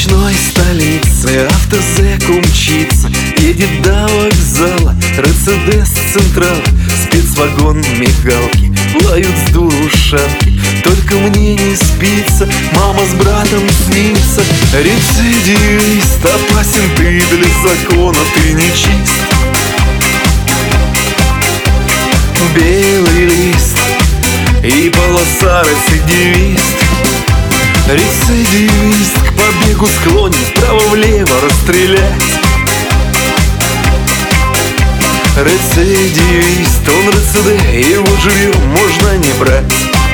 ночной столице автозэк умчится, едет до вокзала Мерседес Централ. Спецвагон мигалки лают с дуру шапки. Только мне не спится, мама с братом снится. Рецидивист, опасен ты для закона, ты нечист. Белый лист и полоса рецидивист. Рецидивист к побегу склонен, вправо-влево расстрелять. Рецидивист, он РЦД, его живьем можно не брать.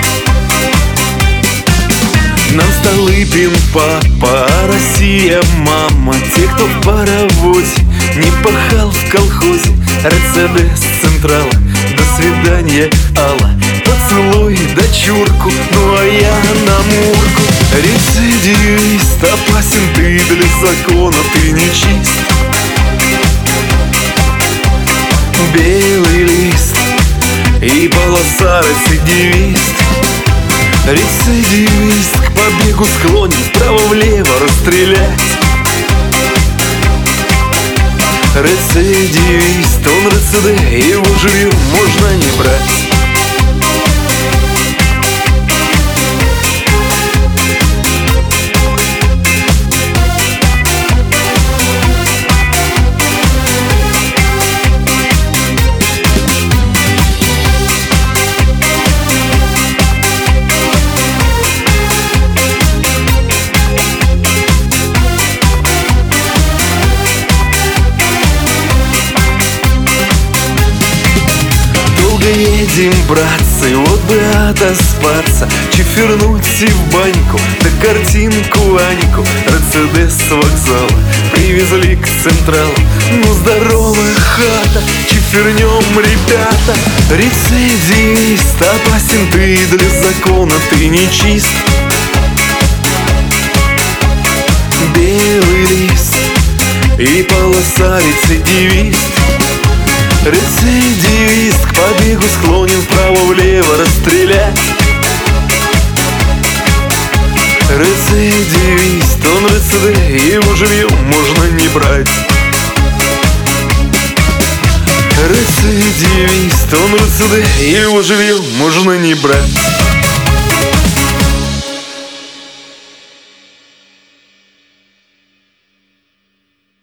Нам Столыпин папа, а Россия мама. Те, кто в паровозе не пахал в колхозе. Мерседес Централа, до свидания, Алла. Поцелуй дочурку, ну а я на Мурку. Рецидивист, опасен ты для закона, ты нечист. Белый лист и полоса рецидивист. Рецидивист к побегу склонен, вправо-влево расстрелять. Рецидивист, он РЦД, его живьем можно не брать. Едем, братцы, вот бы отоспаться, чифернуть и в баньку, да картинку Аньку. Мерседес с вокзала привезли к Централу. Ну здоровая хата, чифернем, ребята. Рецидивист, опасен ты для закона, ты нечист. Белый лист и полоса рецидивист. Рецидивист к побегу склонен, вправо-влево расстрелять. Рецидивист, он РЦД, его живьем можно не брать. Рецидивист, он РЦД, его живьем можно не брать.